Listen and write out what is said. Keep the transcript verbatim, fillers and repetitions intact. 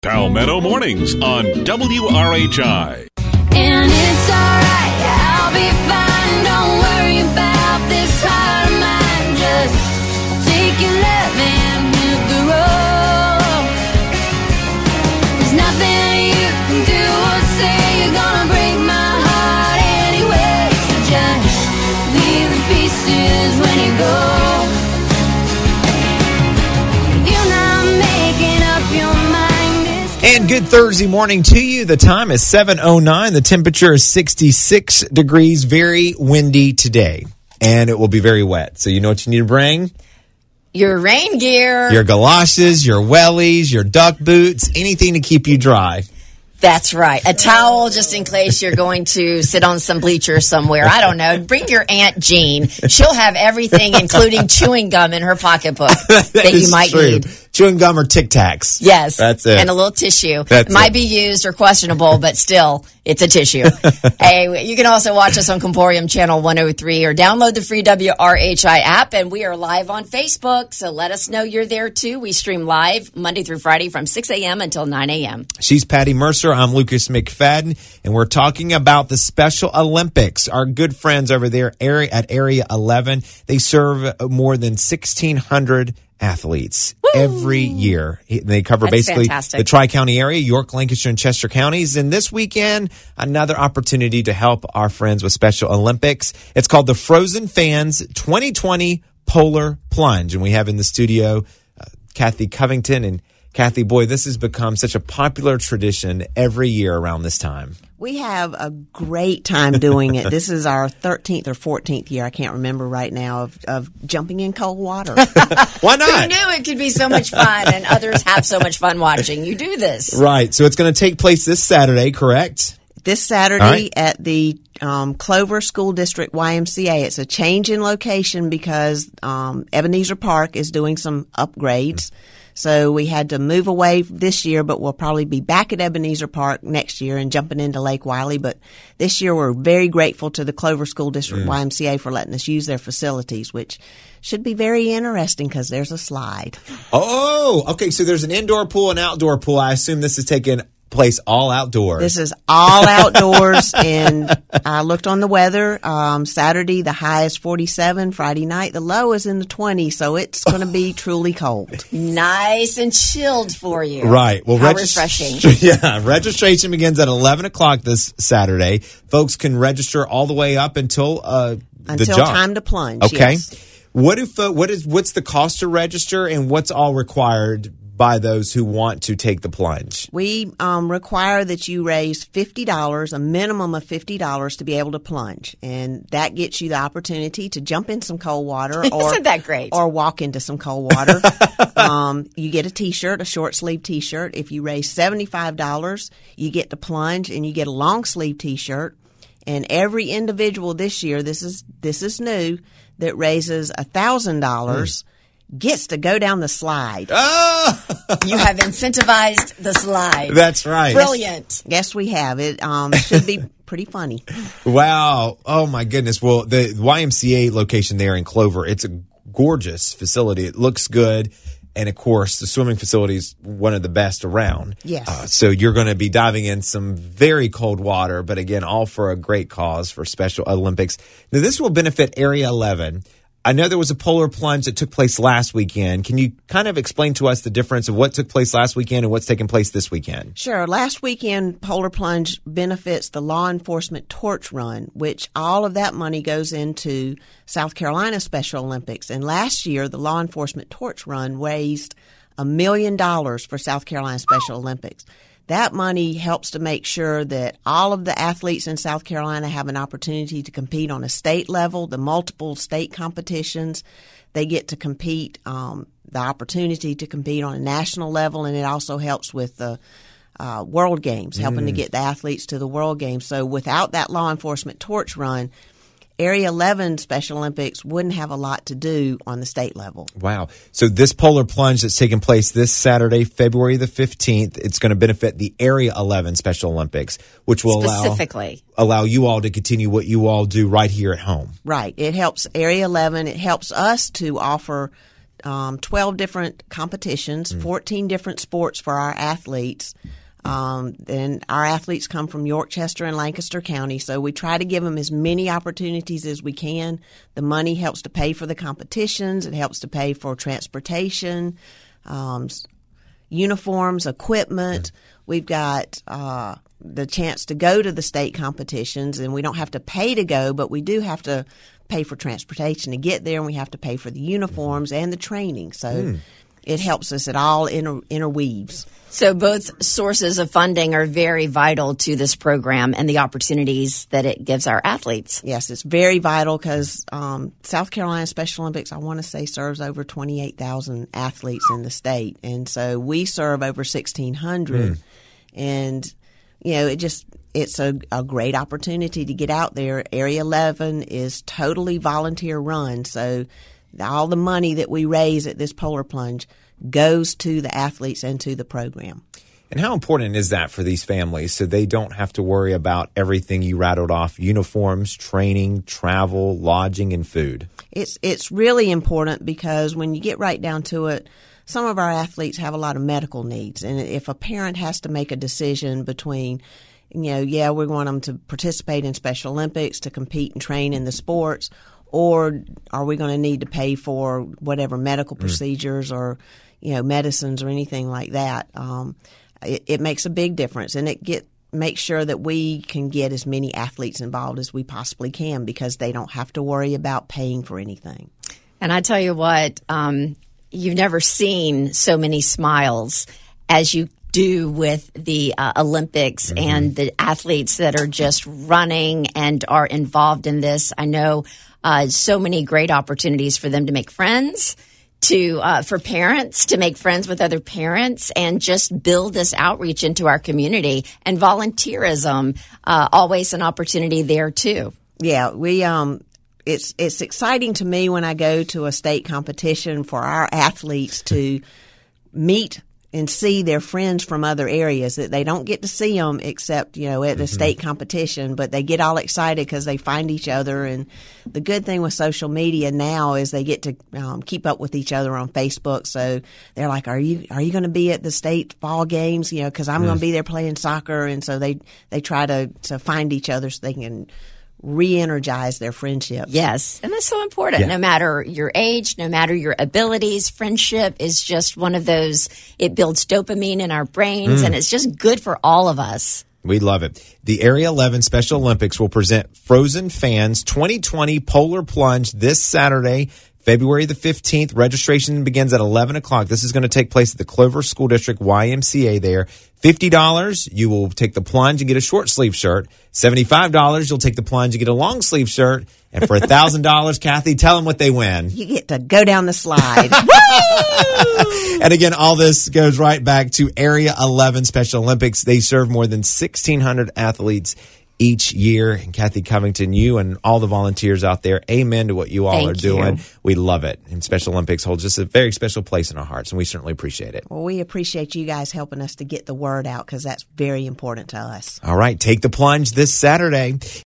Palmetto Mornings on W R H I. And it's alright, I'll be fine. Don't worry about this heart of mine. Just take your love and hit the road. There's nothing you can do or say. You're gonna break my heart anyway. So just leave the pieces when you go. You're not making up your mind. And good Thursday morning to you. The time is seven oh nine. The temperature is sixty-six degrees. Very windy today. And it will be very wet. So you know what you need to bring? Your rain gear. Your galoshes, your wellies, your duck boots, anything to keep you dry. That's right. A towel just in case you're going to sit on some bleachers somewhere. I don't know. Bring your Aunt Jean. She'll have everything, including chewing gum in her pocketbook that, that you might true. need. Chewing gum or Tic Tacs. Yes. That's it. And a little tissue. That's it might it. be used or questionable, but still, it's a tissue. Hey, you can also watch us on Comporium Channel one oh three or download the free W R H I app. And we are live on Facebook, so let us know you're there too. We stream live Monday through Friday from six a.m. until nine a.m. She's Patty Mercer. I'm Lucas McFadden. And we're talking about the Special Olympics. Our good friends over there at Area eleven, they serve more than sixteen hundred athletes Woo! Every year. They cover That's basically fantastic. the Tri-County area, York, Lancaster, and Chester counties. And this weekend, another opportunity to help our friends with Special Olympics. It's called the Frozen Fans twenty twenty Polar Plunge. And we have in the studio uh, Kathy Covington. And Kathy, boy, this has become such a popular tradition every year around this time. We have a great time doing it. This is our thirteenth or fourteenth year, I can't remember right now, of, of jumping in cold water. Why not? Who knew it could be so much fun and others have so much fun watching you do this? Right. So it's going to take place this Saturday, correct? This Saturday right. at the um, Clover School District Y M C A. It's a change in location because um, Ebenezer Park is doing some upgrades. Mm-hmm. So we had to move away this year, but we'll probably be back at Ebenezer Park next year and jumping into Lake Wiley. But this year we're very grateful to the Clover School District mm. Y M C A for letting us use their facilities, which should be very interesting because there's a slide. Oh, okay. So there's an indoor pool and outdoor pool. I assume this is taking place all outdoors. This is all outdoors, and I looked on the weather. Um, Saturday, the high is forty-seven. Friday night, the low is in the twenties, so it's going to be truly cold. Nice and chilled for you. Right. Well, How regist- refreshing. Yeah. Registration begins at eleven o'clock this Saturday. Folks can register all the way up until uh, the Until jump. time to plunge. Okay. Yes. What if? Uh, what is? What's the cost to register, and what's all required by those who want to take the plunge? We um, require that you raise fifty dollars, a minimum of fifty dollars, to be able to plunge, and that gets you the opportunity to jump in some cold water, or Isn't that great? or walk into some cold water. um, you get a T-shirt, a short sleeve T-shirt. If you raise seventy-five dollars, you get to plunge, and you get a long sleeve T-shirt. And every individual this year, this is this is new, that raises a thousand dollars. Gets to go down the slide. Oh! You have incentivized the slide. That's right. Brilliant. Yes, we have. It um, should be pretty funny. Wow. Oh, my goodness. Well, the Y M C A location there in Clover, it's a gorgeous facility. It looks good. And, of course, the swimming facility is one of the best around. Yes. Uh, so you're going to be diving in some very cold water, but, again, all for a great cause for Special Olympics. Now, this will benefit Area eleven. I know there was a polar plunge that took place last weekend. Can you kind of explain to us the difference of what took place last weekend and what's taking place this weekend? Sure. Last weekend, Polar Plunge benefits the Law Enforcement Torch Run, which all of that money goes into South Carolina Special Olympics. And last year, the Law Enforcement Torch Run raised a million dollars for South Carolina Special Olympics. That money helps to make sure that all of the athletes in South Carolina have an opportunity to compete on a state level, the multiple state competitions. They get to compete, um, the opportunity to compete on a national level, and it also helps with the uh, World Games, helping mm. to get the athletes to the World Games. So without that Law Enforcement Torch Run, Area eleven Special Olympics wouldn't have a lot to do on the state level. Wow. So this polar plunge that's taking place this Saturday, February the fifteenth, it's going to benefit the Area eleven Special Olympics, which will Specifically. allow allow you all to continue what you all do right here at home. Right. It helps Area eleven. It helps us to offer um, twelve different competitions, fourteen different sports for our athletes. Um, and our athletes come from York, Chester, and Lancaster County, so we try to give them as many opportunities as we can. The money helps to pay for the competitions. It helps to pay for transportation, um, uniforms, equipment. We've got uh, the chance to go to the state competitions, and we don't have to pay to go, but we do have to pay for transportation to get there, and we have to pay for the uniforms and the training. So mm. it helps us. It all inter- interweaves. So both sources of funding are very vital to this program and the opportunities that it gives our athletes. Yes, it's very vital because um, South Carolina Special Olympics, I want to say, serves over twenty-eight thousand athletes in the state. And so we serve over sixteen hundred. Mm. And, you know, it just it's a, a great opportunity to get out there. Area eleven is totally volunteer run. So all the money that we raise at this Polar Plunge goes to the athletes and to the program. And how important is that for these families so they don't have to worry about everything you rattled off, uniforms, training, travel, lodging, and food? It's it's really important because when you get right down to it, some of our athletes have a lot of medical needs. And if a parent has to make a decision between, you know, yeah, we want them to participate in Special Olympics, to compete and train in the sports, or are we going to need to pay for whatever medical mm. procedures or, you know, medicines or anything like that? Um, it, it makes a big difference, and it get makes sure that we can get as many athletes involved as we possibly can because they don't have to worry about paying for anything. And I tell you what, um, you've never seen so many smiles as you do with the uh, Olympics mm-hmm. and the athletes that are just running and are involved in this. I know uh, so many great opportunities for them to make friends, to uh, for parents to make friends with other parents, and just build this outreach into our community. And volunteerism, uh, always an opportunity there too. Yeah, we um, it's it's exciting to me when I go to a state competition for our athletes to meet and see their friends from other areas that they don't get to see them except, you know, at a mm-hmm. state competition, but they get all excited because they find each other. And the good thing with social media now is they get to um, keep up with each other on Facebook. So they're like, are you, are you going to be at the state fall games? You know, cause I'm mm. going to be there playing soccer. And so they, they try to, to find each other so they can re-energize their friendships. Yes, and that's so important. Yeah. No matter your age, no matter your abilities, friendship is just one of those, it builds dopamine in our brains, mm. and it's just good for all of us. We love it. The Area eleven Special Olympics will present Frozen Fans twenty twenty Polar Plunge this Saturday, February the fifteenth. Registration begins at eleven o'clock. This is going to take place at the Clover School District Y M C A there. fifty dollars, you will take the plunge and get a short sleeve shirt. seventy-five dollars, you'll take the plunge and get a long sleeve shirt. And for one thousand dollars, Kathy, tell them what they win. You get to go down the slide. And again, all this goes right back to Area eleven Special Olympics. They serve more than sixteen hundred athletes each year. And Kathy Covington, you and all the volunteers out there, amen to what you all Thank are doing. you. We love it. And Special Olympics holds just a very special place in our hearts, and we certainly appreciate it. Well, we appreciate you guys helping us to get the word out because that's very important to us. All right, take the plunge this Saturday.